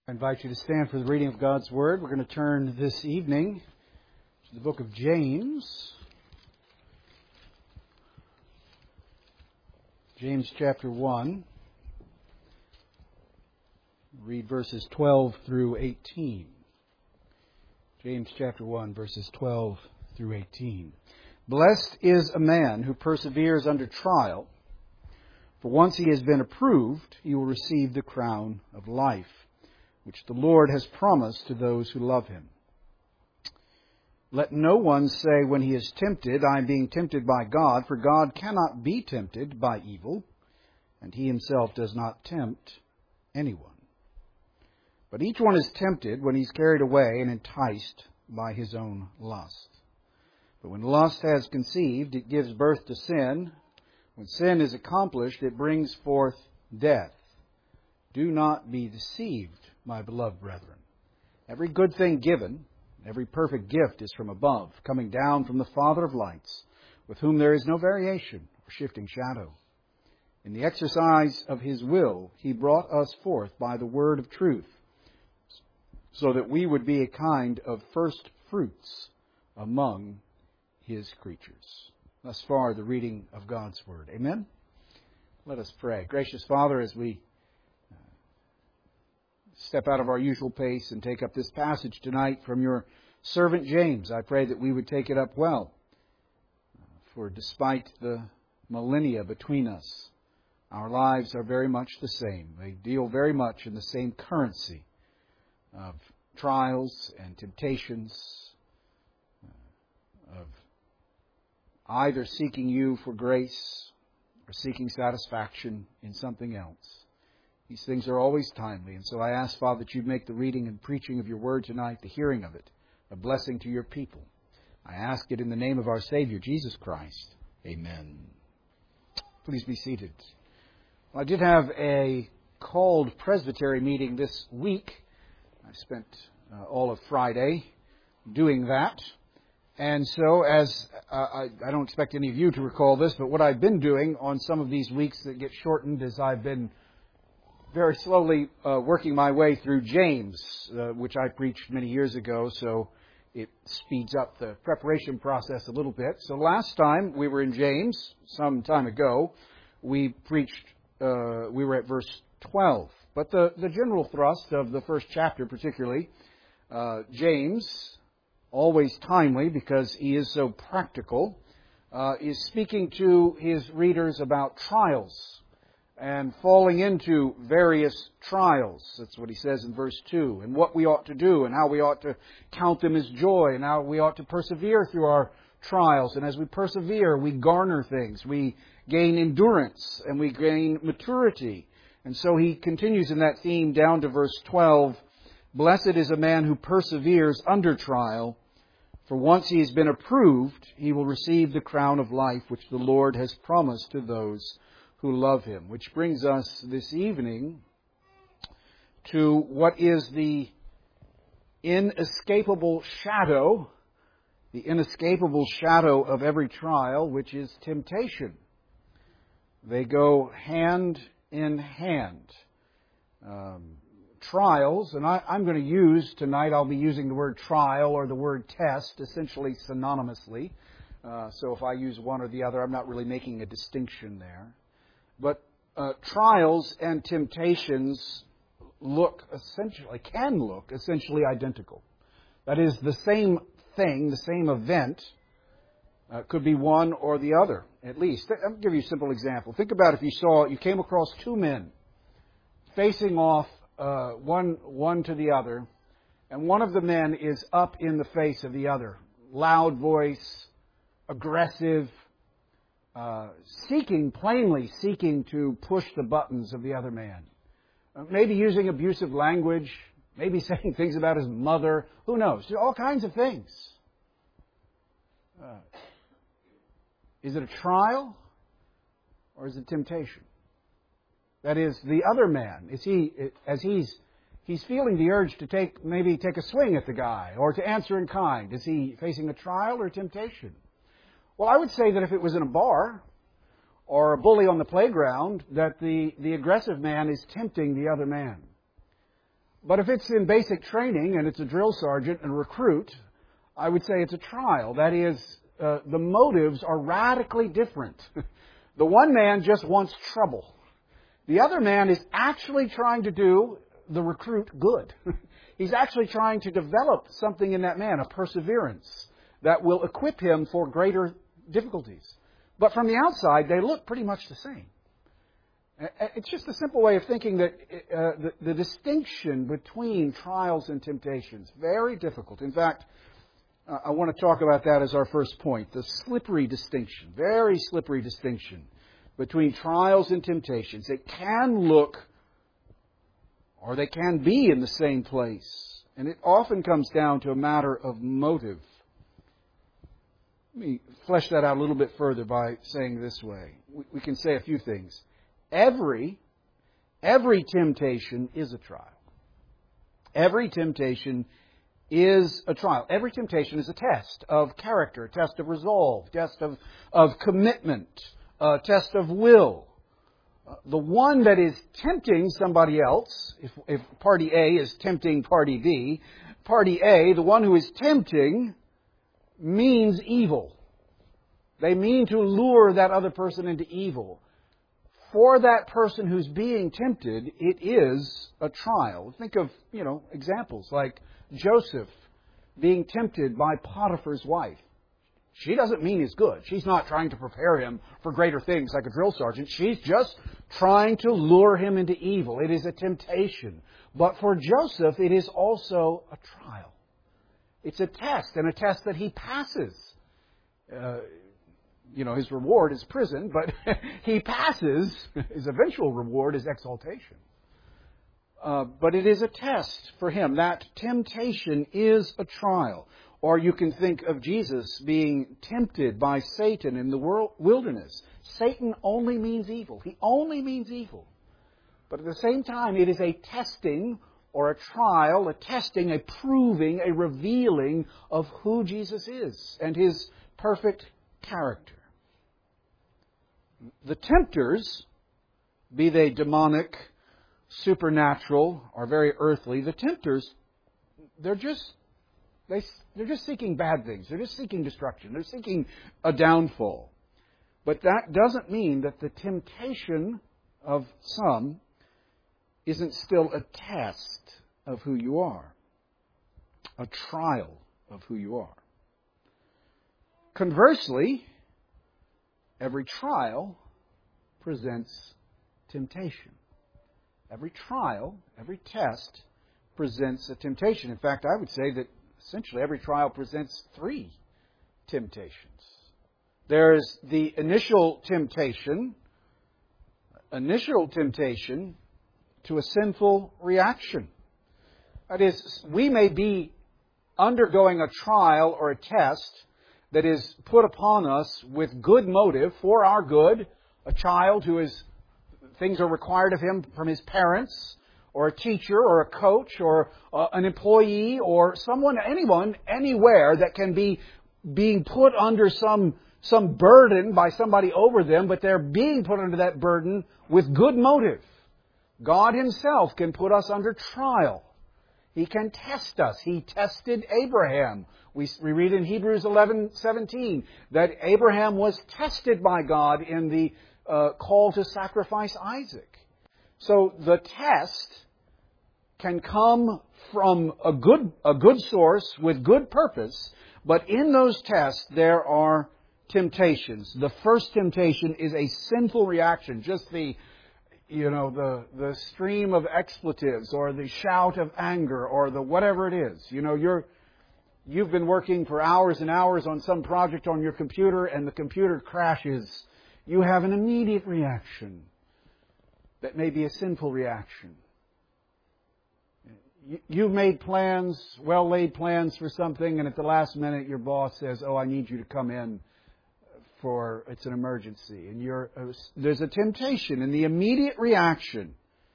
I invite you to stand for the reading of God's Word. We're going to turn this evening to the book of James. James chapter 1. Read verses 12 through 18. James chapter 1, verses 12 through 18. Blessed is a man who perseveres under trial, for once he has been approved, he will receive the crown of life, which the Lord has promised to those who love Him. Let no one say when he is tempted, I am being tempted by God, for God cannot be tempted by evil, and He Himself does not tempt anyone. But each one is tempted when he's carried away and enticed by his own lust. But when lust has conceived, it gives birth to sin. When sin is accomplished, it brings forth death. Do not be deceived, my beloved brethren. Every good thing given, every perfect gift is from above, coming down from the Father of lights, with whom there is no variation or shifting shadow. In the exercise of His will, He brought us forth by the word of truth, so that we would be a kind of first fruits among His creatures. Thus far, the reading of God's Word. Amen? Let us pray. Gracious Father, as we step out of our usual pace and take up this passage tonight from your servant James, I pray that we would take it up well. For despite the millennia between us, our lives are very much the same. They deal very much in the same currency of trials and temptations, of either seeking you for grace or seeking satisfaction in something else. These things are always timely, and so I ask, Father, that you make the reading and preaching of your word tonight, the hearing of it, a blessing to your people. I ask it in the name of our Savior, Jesus Christ. Amen. Please be seated. Well, I did have a called presbytery meeting this week. I spent all of Friday doing that. And so, as I don't expect any of you to recall this, but what I've been doing on some of these weeks that get shortened is I've been very slowly working my way through James, which I preached many years ago, so it speeds up the preparation process a little bit. So last time we were in James, some time ago, we were at verse 12. But the general thrust of the first chapter particularly, James, always timely because he is so practical, is speaking to his readers about trials and falling into various trials. That's what he says in verse 2. And what we ought to do and how we ought to count them as joy and how we ought to persevere through our trials. And as we persevere, we garner things. We gain endurance and we gain maturity. And so he continues in that theme down to verse 12. Blessed is a man who perseveres under trial, for once he has been approved, he will receive the crown of life which the Lord has promised to those who love Him. Which brings us this evening to what is the inescapable shadow of every trial, which is temptation. They go hand in hand. Trials, and I'm going to use tonight, I'll be using the word trial or the word test essentially synonymously. So if I use one or the other, I'm not really making a distinction there. But trials and temptations can look essentially identical. That is, the same thing, the same event, could be one or the other, at least. I'll give you a simple example. Think about if you came across two men facing off one to the other, and one of the men is up in the face of the other. Loud voice, aggressive, plainly seeking to push the buttons of the other man. Maybe using abusive language, maybe saying things about his mother, who knows? All kinds of things. Is it a trial or is it temptation? That is, the other man, he's feeling the urge to take a swing at the guy or to answer in kind. Is he facing a trial or temptation? Well, I would say that if it was in a bar or a bully on the playground, that the aggressive man is tempting the other man. But if it's in basic training and it's a drill sergeant and a recruit, I would say it's a trial. That is, the motives are radically different. The one man just wants trouble. The other man is actually trying to do the recruit good. He's actually trying to develop something in that man, a perseverance that will equip him for greater difficulties. But from the outside, they look pretty much the same. It's just a simple way of thinking that the distinction between trials and temptations, very difficult. In fact, I want to talk about that as our first point, the slippery distinction, very slippery distinction between trials and temptations. It can look, or they can be in the same place, and it often comes down to a matter of motive. Let me flesh that out a little bit further by saying this way. We can say a few things. Every temptation is a trial. Every temptation is a trial. Every temptation is a test of character, a test of resolve, test of commitment, a test of will. The one that is tempting somebody else, if party A is tempting party B, party A, the one who is tempting, means evil. They mean to lure that other person into evil. For that person who's being tempted, it is a trial. Think of, examples like Joseph being tempted by Potiphar's wife. She doesn't mean he's good. She's not trying to prepare him for greater things like a drill sergeant. She's just trying to lure him into evil. It is a temptation. But for Joseph, it is also a trial. It's a test, and a test that he passes. His reward is prison, but he passes. His eventual reward is exaltation. But it is a test for him. That temptation is a trial. Or you can think of Jesus being tempted by Satan in the wilderness. Satan only means evil. He only means evil. But at the same time, it is a testing or a trial, a testing, a proving, a revealing of who Jesus is and His perfect character. The tempters, be they demonic, supernatural, or very earthly, the tempters, they're just seeking bad things. They're just seeking destruction. They're seeking a downfall. But that doesn't mean that the temptation of some isn't still a test of who you are, a trial of who you are. Conversely, every trial presents temptation. Every trial, every test presents a temptation. In fact, I would say that essentially every trial presents three temptations. There's the initial temptation to a sinful reaction. That is, we may be undergoing a trial or a test that is put upon us with good motive, for our good. A child things are required of him from his parents, or a teacher, or a coach, or an employee, or anyone, anywhere that can be being put under some burden by somebody over them, but they're being put under that burden with good motive. God Himself can put us under trial. He can test us. He tested Abraham. We read in Hebrews 11:17 that Abraham was tested by God in the call to sacrifice Isaac. So the test can come from a good source with good purpose, but in those tests there are temptations. The first temptation is a sinful reaction, just the stream of expletives, or the shout of anger, or the whatever it is. You've been working for hours and hours on some project on your computer, and the computer crashes. You have an immediate reaction that may be a sinful reaction. You've made plans, well-laid plans for something, and at the last minute your boss says, I need you to come in for it's an emergency. And there's a temptation in the immediate reaction.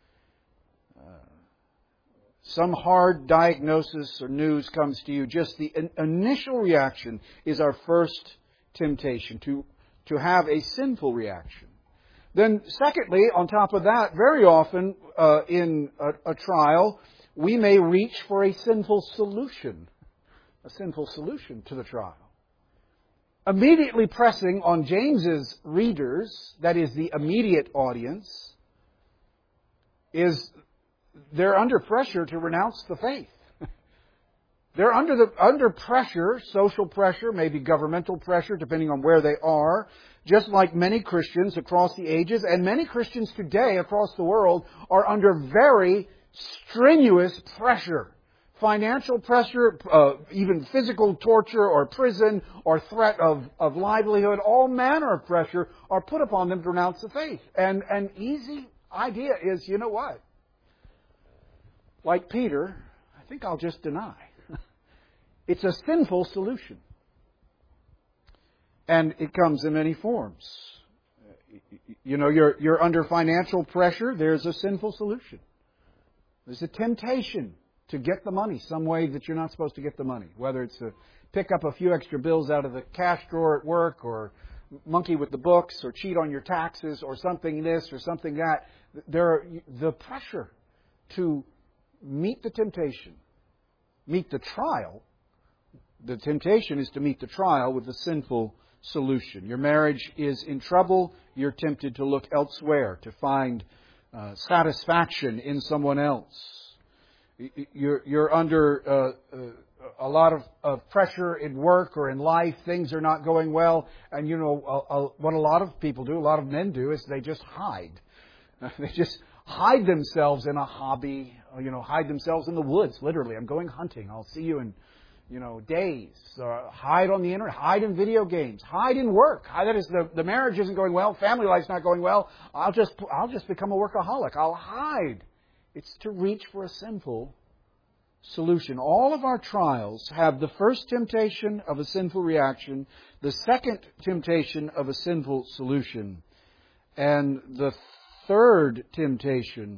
Some hard diagnosis or news comes to you. Just the initial reaction is our first temptation, to have a sinful reaction. Then secondly, on top of that, very often in a trial, we may reach for a sinful solution to the trial. Immediately pressing on James's readers, that is the immediate audience, is they're under pressure to renounce the faith. They're under pressure, social pressure, maybe governmental pressure, depending on where they are, just like many Christians across the ages, and many Christians today across the world are under very strenuous pressure. Financial pressure, even physical torture or prison or threat of livelihood, all manner of pressure are put upon them to renounce the faith. And an easy idea is, you know what? Like Peter, I think I'll just deny. It's a sinful solution. And it comes in many forms. You know, you're under financial pressure, there's a sinful solution. There's a temptation to get the money some way that you're not supposed to get the money. Whether it's to pick up a few extra bills out of the cash drawer at work, or monkey with the books, or cheat on your taxes, or something this or something that. The pressure to meet the temptation, meet the trial. The temptation is to meet the trial with a sinful solution. Your marriage is in trouble. You're tempted to look elsewhere, to find satisfaction in someone else. You're under a lot of pressure in work or in life. Things are not going well. And you know, what a lot of people do, a lot of men do, is they just hide. They just hide themselves in a hobby, you know, hide themselves in the woods, literally. I'm going hunting. I'll see you in, you know, days. Hide on the internet. Hide in video games. Hide in work. That is, the marriage isn't going well. Family life's not going well. I'll just become a workaholic. I'll hide. It's to reach for a sinful solution. All of our trials have the first temptation of a sinful reaction, the second temptation of a sinful solution, and the third temptation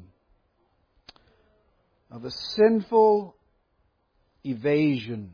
of a sinful evasion.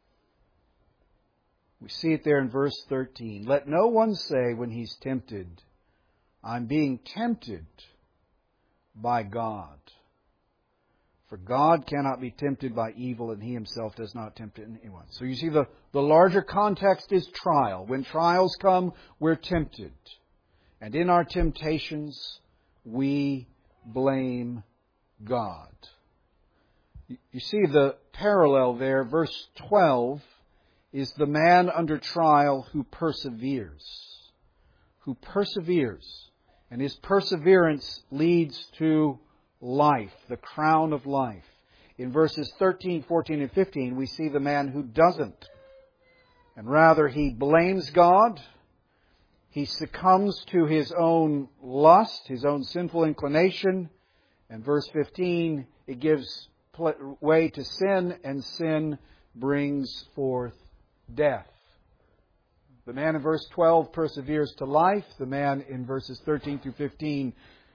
We see it there in verse 13. Let no one say when he's tempted, I'm being tempted by God. For God cannot be tempted by evil, and He Himself does not tempt anyone. So you see, the larger context is trial. When trials come, we're tempted. And in our temptations, we blame God. You see the parallel there. Verse 12 is the man under trial who perseveres. Who perseveres. And his perseverance leads to life, the crown of life. In verses 13, 14, and 15, we see the man who doesn't. And rather, he blames God. He succumbs to his own lust, his own sinful inclination. And verse 15, it gives way to sin, and sin brings forth death. The man in verse 12 perseveres to life. The man in verses 13 through 15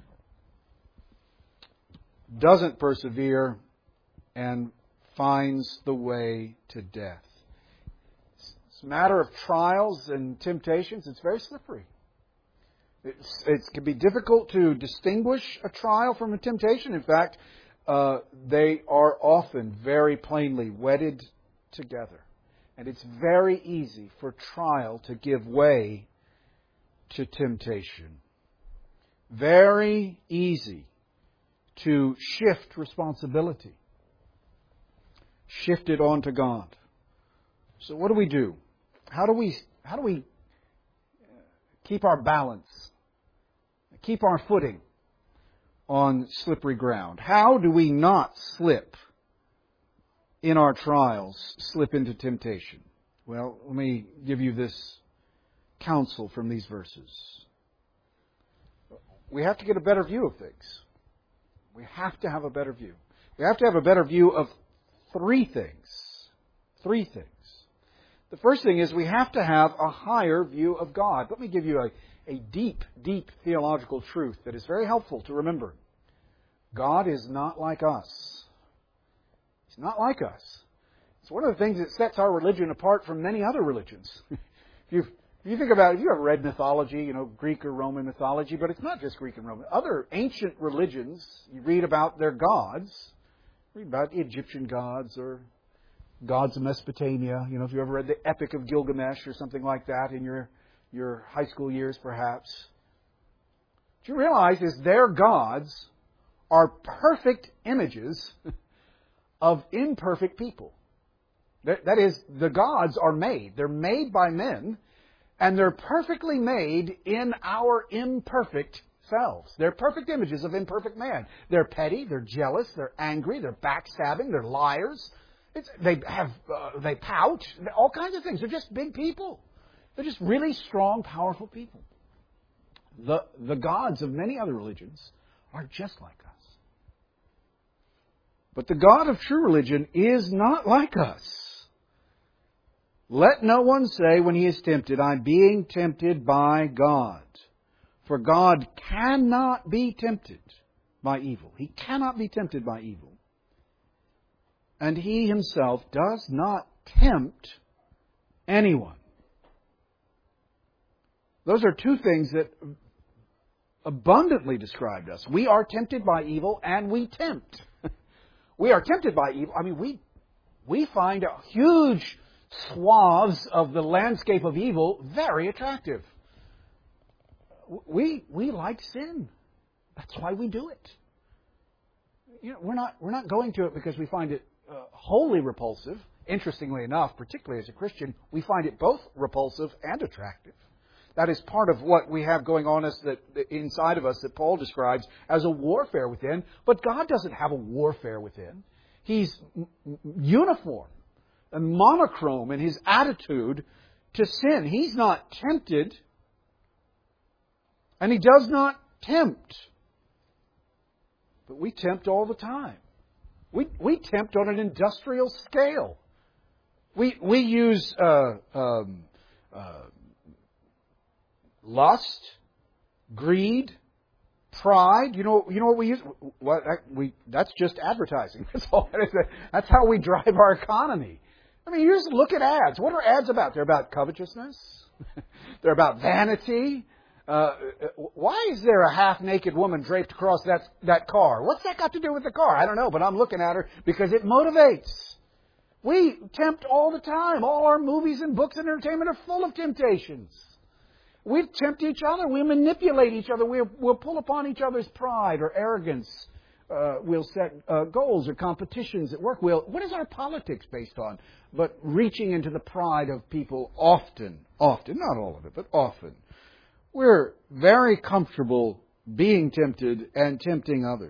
doesn't persevere and finds the way to death. It's a matter of trials and temptations. It's very slippery. It can be difficult to distinguish a trial from a temptation. In fact, they are often very plainly wedded together. And it's very easy for trial to give way to temptation. Very easy to shift responsibility. Shift it onto God. So what do? How do we keep our balance? Keep our footing on slippery ground? How do we not slip in our trials, slip into temptation? Well, let me give you this counsel from these verses. We have to get a better view of things. We have to have a better view. We have to have a better view of three things. Three things. The first thing is we have to have a higher view of God. Let me give you a deep, deep theological truth that is very helpful to remember. God is not like us. He's not like us. It's one of the things that sets our religion apart from many other religions. If you think about it, if you have read mythology, Greek or Roman mythology, but it's not just Greek and Roman. Other ancient religions, you read about their gods, Read about Egyptian gods or gods of Mesopotamia. If you ever read the Epic of Gilgamesh or something like that in your high school years, perhaps. What you realize is their gods are perfect images of imperfect people. That is, the gods are made. They're made by men, and they're perfectly made in our imperfect selves. They're perfect images of imperfect man. They're petty, they're jealous, they're angry, they're backstabbing, they're liars. They pout, all kinds of things. They're just big people. They're just really strong, powerful people. The gods of many other religions are just like us. But the God of true religion is not like us. Let no one say when he is tempted, I'm being tempted by God. For God cannot be tempted by evil. He cannot be tempted by evil. And He Himself does not tempt anyone. Those are two things that abundantly described us. We are tempted by evil and we tempt. We are tempted by evil. I mean, we find huge swaths of the landscape of evil very attractive. We like sin. That's why we do it. We're not going to it because we find it wholly repulsive. Interestingly enough, particularly as a Christian, we find it both repulsive and attractive. That is part of what we have going on inside of us that Paul describes as a warfare within. But God doesn't have a warfare within. He's uniform and monochrome in His attitude to sin. He's not tempted, and He does not tempt. But we tempt all the time. We tempt on an industrial scale. We use lust, greed, pride. You know what we use? That's just advertising. That's all. That's how we drive our economy. I mean, you just look at ads. What are ads about? They're about covetousness. They're about vanity. Why is there a half-naked woman draped across that car? What's that got to do with the car? I don't know, but I'm looking at her because it motivates. We tempt all the time. All our movies and books and entertainment are full of temptations. We tempt each other. We manipulate each other. We'll pull upon each other's pride or arrogance. We'll set goals or competitions at work. What is our politics based on? But reaching into the pride of people often, not all of it, but often. We're very comfortable being tempted and tempting others.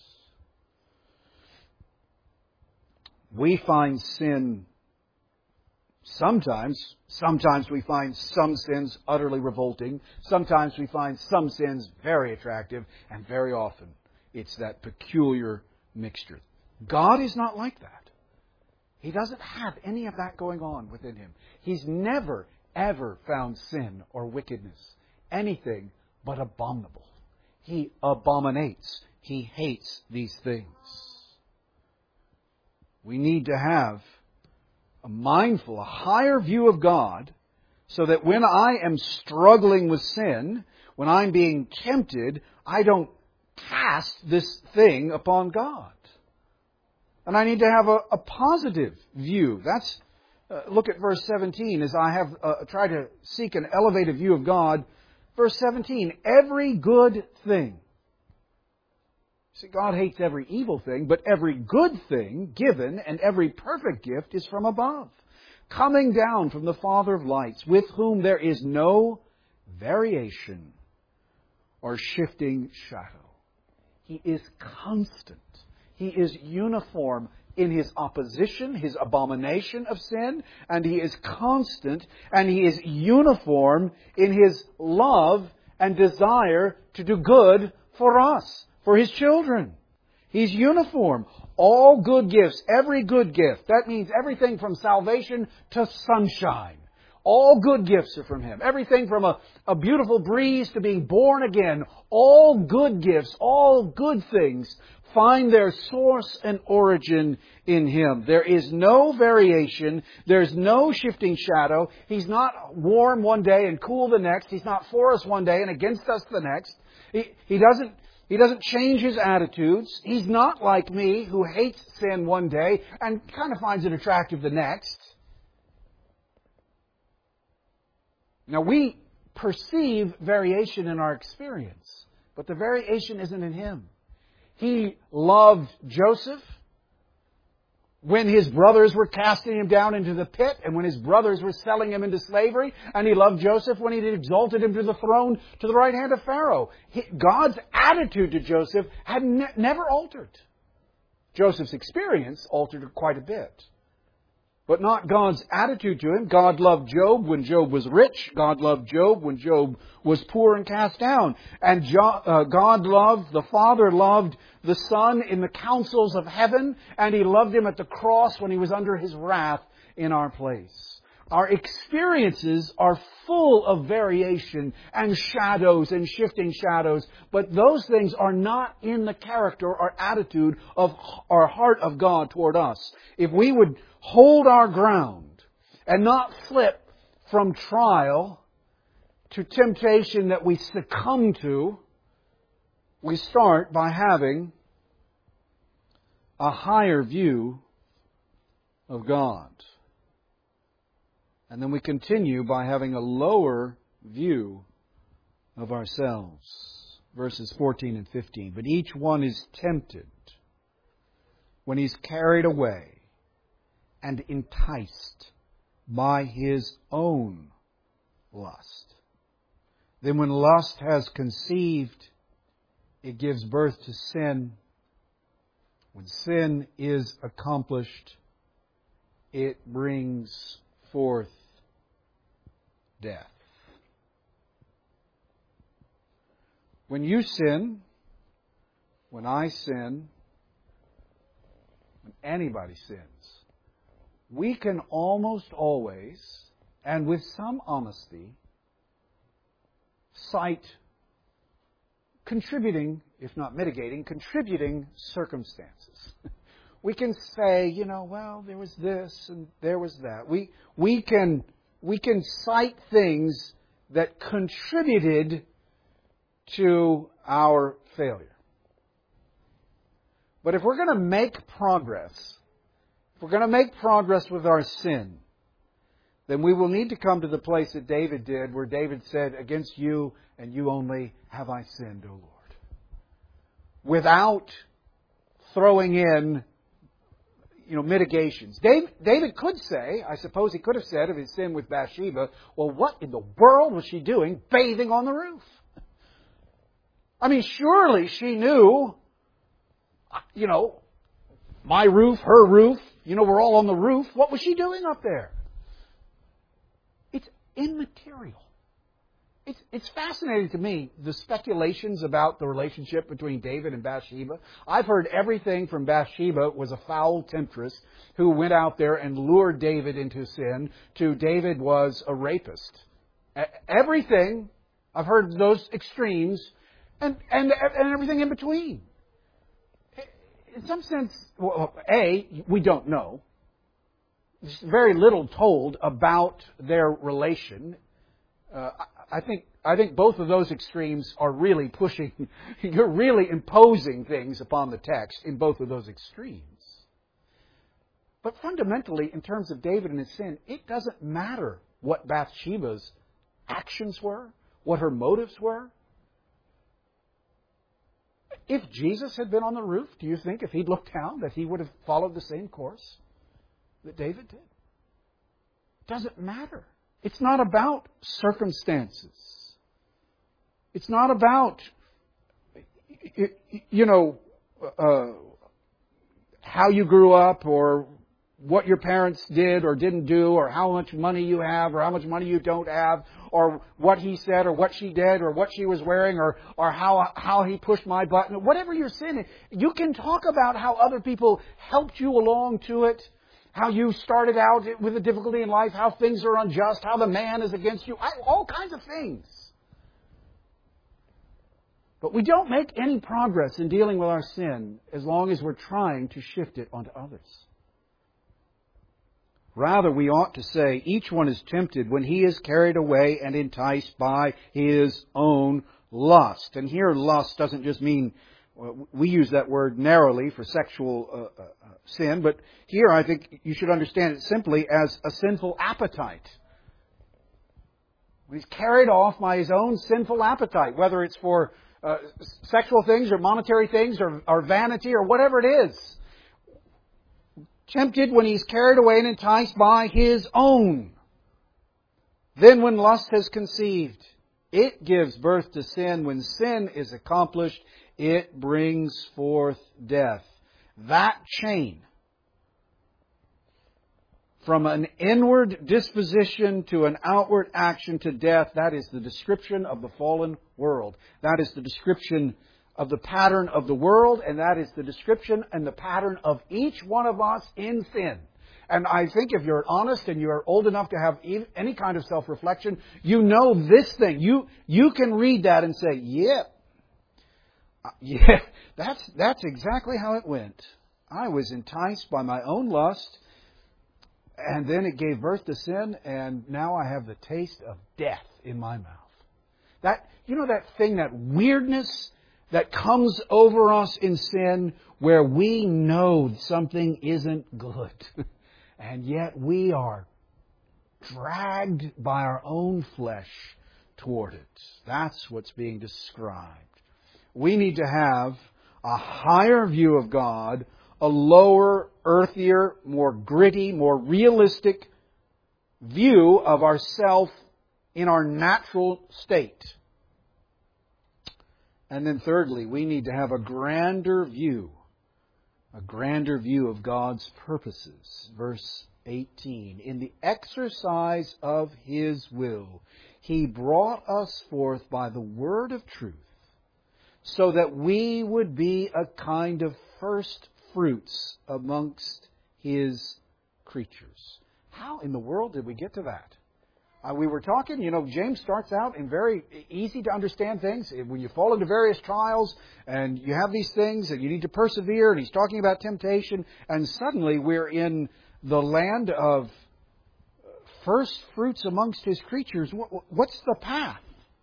We find sin sometimes we find some sins utterly revolting. Sometimes we find some sins very attractive. And very often it's that peculiar mixture. God is not like that. He doesn't have any of that going on within Him. He's never, ever found sin or wickedness anything but abominable. He abominates. He hates these things. We need to have a higher view of God, so that when I am struggling with sin, when I'm being tempted, I don't cast this thing upon God. And I need to have a positive view. That's look at verse 17 as I have tried to seek an elevated view of God. Verse 17, every good thing. See, God hates every evil thing, but every good thing given and every perfect gift is from above, coming down from the Father of lights, with whom there is no variation or shifting shadow. He is constant. He is uniform in His opposition, His abomination of sin, and He is constant, and He is uniform in His love and desire to do good for us, for His children. He's uniform. All good gifts, every good gift, that means everything from salvation to sunshine. All good gifts are from Him. Everything from a beautiful breeze to being born again. All good gifts, all good things find their source and origin in Him. There is no variation. There's no shifting shadow. He's not warm one day and cool the next. He's not for us one day and against us the next. He doesn't He doesn't change his attitudes. He's not like me, who hates sin one day and kind of finds it attractive the next. Now, we perceive variation in our experience, but the variation isn't in him. He loved Joseph when his brothers were casting him down into the pit and when his brothers were selling him into slavery. And he loved Joseph when he exalted him to the throne to the right hand of Pharaoh. God's attitude to Joseph had never altered. Joseph's experience altered quite a bit, but not God's attitude to him. God loved Job when Job was rich. God loved Job when Job was poor and cast down. And God loved, the Father loved the Son in the councils of heaven, and He loved Him at the cross when He was under His wrath in our place. Our experiences are full of variation and shadows and shifting shadows, but those things are not in the character or attitude of our heart of God toward us. If we would hold our ground and not flip from trial to temptation that we succumb to, we start by having a higher view of God. And then we continue by having a lower view of ourselves. Verses 14 and 15. But each one is tempted when he's carried away and enticed by his own lust. Then when lust has conceived, it gives birth to sin. When sin is accomplished, it brings forth death. When you sin, when I sin, when anybody sins, we can almost always, and with some honesty, cite contributing, if not mitigating, contributing circumstances. We can say, well, there was this and there was that. We can cite things that contributed to our failure. But if we're going to make progress, with our sin, then we will need to come to the place that David did, where David said, against you and you only have I sinned, O Lord. Without throwing in, mitigations. David could say, I suppose he could have said of his sin with Bathsheba, well, what in the world was she doing bathing on the roof? I mean, surely she knew, my roof, her roof, we're all on the roof. What was she doing up there? It's immaterial. It's fascinating to me, the speculations about the relationship between David and Bathsheba. I've heard everything from Bathsheba was a foul temptress who went out there and lured David into sin, to David was a rapist. Everything, I've heard those extremes, and everything in between. In some sense, we don't know. There's very little told about their relation. I think both of those extremes are really pushing, you're really imposing things upon the text in both of those extremes. But fundamentally, in terms of David and his sin, it doesn't matter what Bathsheba's actions were, what her motives were. If Jesus had been on the roof, do you think if he'd looked down that he would have followed the same course that David did? It doesn't matter. It's not about circumstances. It's not about, how you grew up or what your parents did or didn't do or how much money you have or how much money you don't have or what he said or what she did or what she was wearing or how he pushed my button. Whatever your sin is, you can talk about how other people helped you along to it. How you started out with a difficulty in life, how things are unjust, how the man is against you, all kinds of things. But we don't make any progress in dealing with our sin as long as we're trying to shift it onto others. Rather, we ought to say, each one is tempted when he is carried away and enticed by his own lust. And here lust doesn't just mean, we use that word narrowly for sexual sin, but here I think you should understand it simply as a sinful appetite. He's carried off by his own sinful appetite, whether it's for sexual things or monetary things or vanity or whatever it is. Tempted when he's carried away and enticed by his own. Then when lust has conceived, it gives birth to sin. When sin is accomplished, it brings forth death. That chain, from an inward disposition to an outward action to death, that is the description of the fallen world. That is the description of the pattern of the world, and that is the description and the pattern of each one of us in sin. And I think if you're honest and you're old enough to have any kind of self-reflection, you know this thing. You can read that and say, yeah, that's exactly how it went. I was enticed by my own lust, and then it gave birth to sin, and now I have the taste of death in my mouth. That thing, that weirdness that comes over us in sin, where we know something isn't good, and yet we are dragged by our own flesh toward it. That's what's being described. We need to have a higher view of God, a lower, earthier, more gritty, more realistic view of ourself in our natural state. And then thirdly, we need to have a grander view of God's purposes. Verse 18, in the exercise of His will, He brought us forth by the word of truth, so that we would be a kind of first fruits amongst His creatures. How in the world did we get to that? We were talking, James starts out in very easy to understand things. When you fall into various trials and you have these things and you need to persevere, and he's talking about temptation, and suddenly we're in the land of first fruits amongst His creatures. What's the path?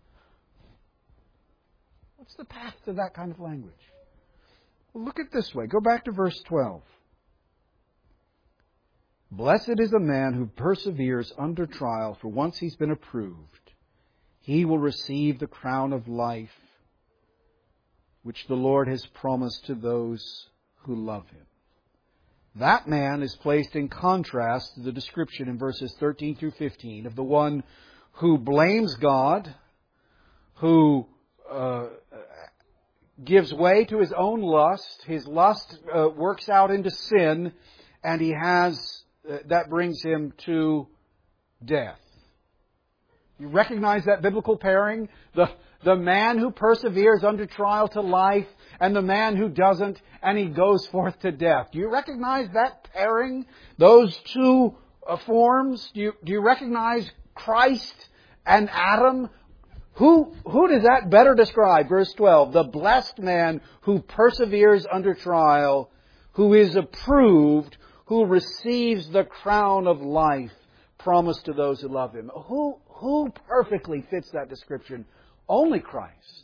What's the path to that kind of language? Well, look at it this way. Go back to verse 12. Blessed is the man who perseveres under trial, for once he's been approved, he will receive the crown of life which the Lord has promised to those who love Him. That man is placed in contrast to the description in verses 13 through 15 of the one who blames God, who gives way to his own lust. His lust works out into sin, and that brings him to death. You recognize that biblical pairing? The man who perseveres under trial to life, and the man who doesn't, and he goes forth to death. Do you recognize that pairing? Those two forms? Do you recognize Christ and Adam? Who does that better describe? Verse 12, the blessed man who perseveres under trial, who is approved, who receives the crown of life promised to those who love Him. Who perfectly fits that description? Only Christ.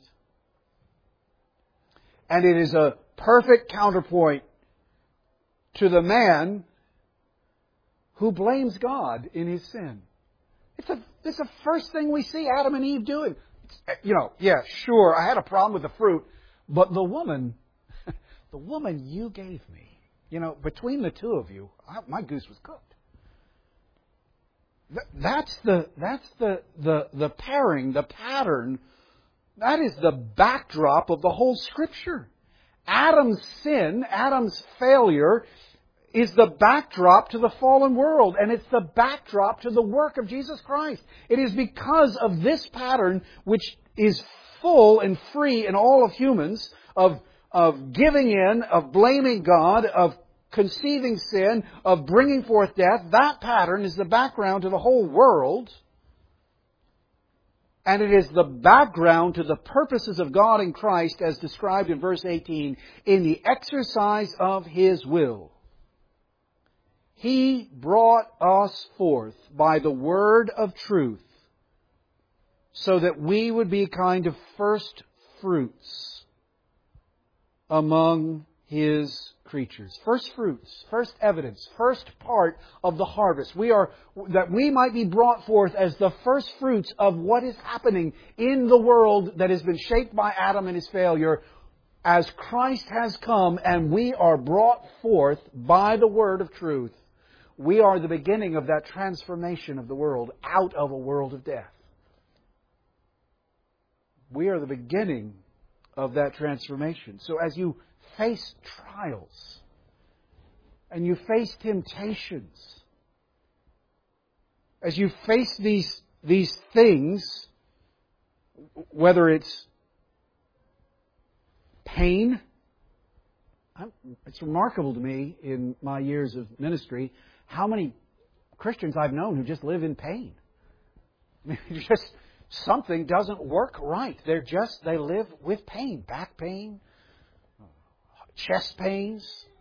And it is a perfect counterpoint to the man who blames God in his sin. It's the first thing we see Adam and Eve doing. Sure, I had a problem with the fruit, but the woman you gave me, between the two of you, my goose was cooked. That's the pairing, the pattern. That is the backdrop of the whole Scripture. Adam's sin, Adam's failure, is the backdrop to the fallen world, and it's the backdrop to the work of Jesus Christ. It is because of this pattern, which is full and free in all of humans, of giving in, of blaming God, of conceiving sin, of bringing forth death. That pattern is the background to the whole world. And it is the background to the purposes of God in Christ as described in verse 18, in the exercise of His will. He brought us forth by the word of truth, so that we would be kind of first fruits among His creatures. First fruits, first evidence, first part of the harvest. That we might be brought forth as the first fruits of what is happening in the world that has been shaped by Adam and his failure. As Christ has come and we are brought forth by the word of truth, we are the beginning of that transformation of the world out of a world of death. We are the beginning of that transformation. So as you face trials and you face temptations, as you face these things, whether it's pain, it's remarkable to me in my years of ministry how many Christians I've known who just live in pain. I mean, just something doesn't work right. They live with pain, back pain, chest pains,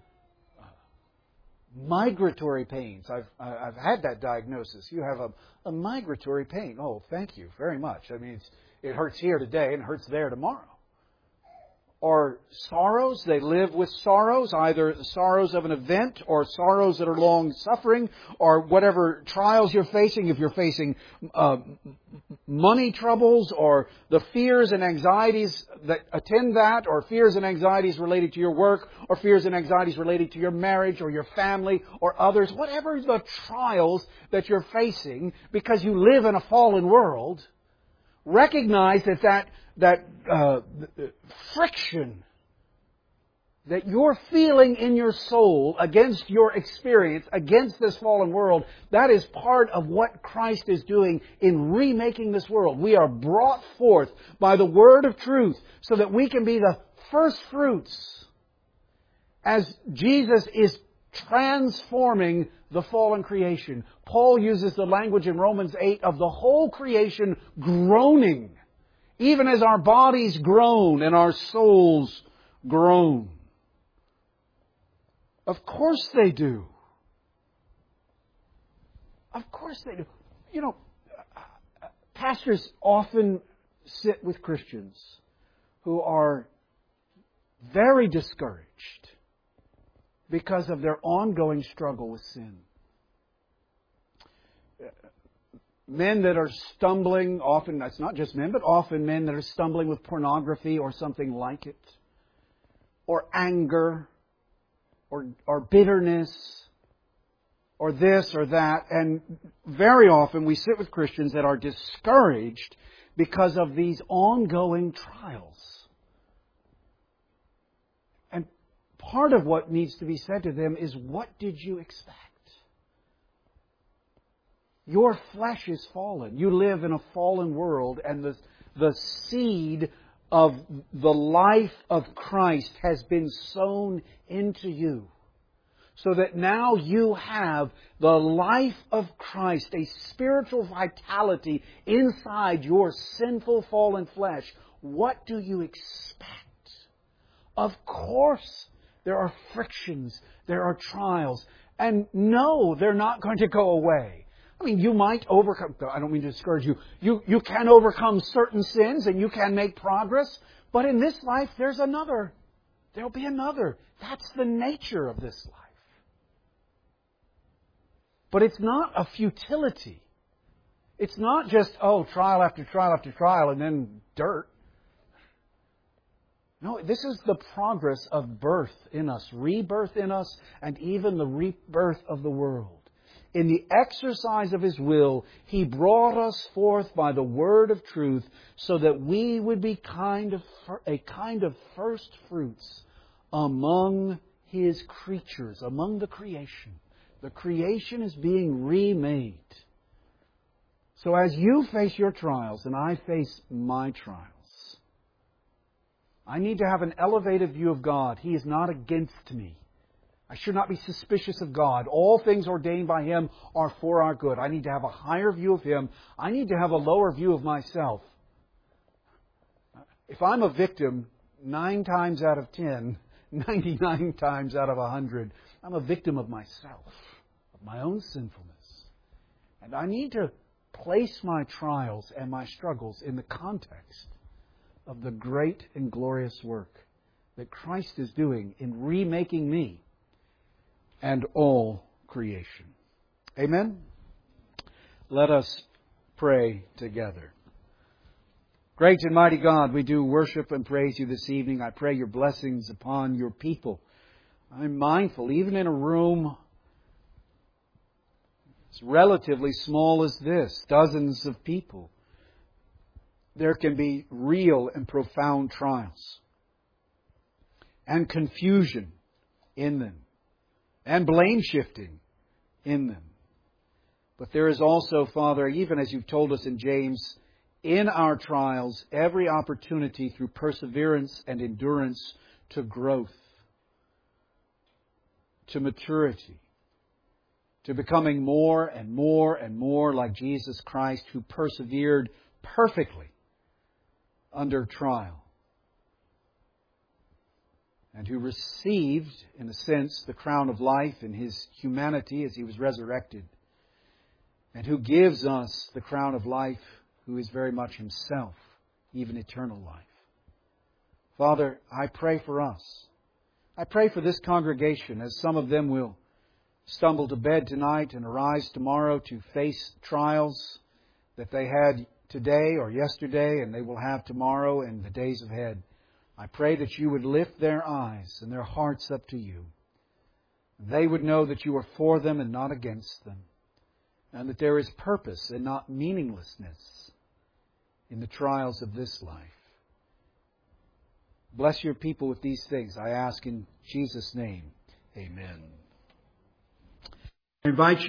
migratory pains. I've had that diagnosis. You have a migratory pain. Oh, thank you very much. I mean, it hurts here today and it hurts there tomorrow. Or sorrows. They live with sorrows, either the sorrows of an event or sorrows that are long-suffering, or whatever trials you're facing. If you're facing money troubles, or the fears and anxieties that attend that, or fears and anxieties related to your work, or fears and anxieties related to your marriage or your family or others, whatever the trials that you're facing, because you live in a fallen world, recognize that friction that you're feeling in your soul against your experience, against this fallen world, that is part of what Christ is doing in remaking this world. We are brought forth by the word of truth so that we can be the first fruits as Jesus is transforming the fallen creation. Paul uses the language in Romans 8 of the whole creation groaning, even as our bodies groan and our souls groan. Of course they do. Of course they do. You know, pastors often sit with Christians who are very discouraged because of their ongoing struggle with sin. Men that are stumbling, often, that's not just men, but often men that are stumbling with pornography or something like it, or anger, or bitterness, or this or that. And very often we sit with Christians that are discouraged because of these ongoing trials. And part of what needs to be said to them is, what did you expect? Your flesh is fallen. You live in a fallen world, and the seed of the life of Christ has been sown into you. So that now you have the life of Christ, a spiritual vitality inside your sinful fallen flesh. What do you expect? Of course, there are frictions, there are trials, and no, they're not going to go away. I mean, you might overcome, I don't mean to discourage you. You can overcome certain sins and you can make progress. But in this life, there's another. There'll be another. That's the nature of this life. But it's not a futility. It's not just, trial after trial after trial and then dirt. No, this is the progress of birth in us, rebirth in us, and even the rebirth of the world. In the exercise of His will, He brought us forth by the word of truth so that we would be a kind of first fruits among His creatures, among the creation. The creation is being remade. So as you face your trials and I face my trials, I need to have an elevated view of God. He is not against me. I should not be suspicious of God. All things ordained by Him are for our good. I need to have a higher view of Him. I need to have a lower view of myself. If I'm a victim, 9 times out of 10, 99 times out of 100, I'm a victim of myself, of my own sinfulness. And I need to place my trials and my struggles in the context of the great and glorious work that Christ is doing in remaking me and all creation. Amen? Let us pray together. Great and mighty God, we do worship and praise You this evening. I pray Your blessings upon Your people. I'm mindful, even in a room as relatively small as this, dozens of people, there can be real and profound trials and confusion in them and blame shifting in them. But there is also, Father, even as You've told us in James, in our trials, every opportunity through perseverance and endurance to growth, to maturity, to becoming more and more and more like Jesus Christ, who persevered perfectly under trial and who received, in a sense, the crown of life in His humanity as He was resurrected, and who gives us the crown of life, who is very much Himself, even eternal life. Father, I pray for us. I pray for this congregation, as some of them will stumble to bed tonight and arise tomorrow to face trials that they had today or yesterday and they will have tomorrow and the days ahead. I pray that You would lift their eyes and their hearts up to You. They would know that You are for them and not against them, and that there is purpose and not meaninglessness in the trials of this life. Bless Your people with these things, I ask in Jesus' name. Amen. I invite you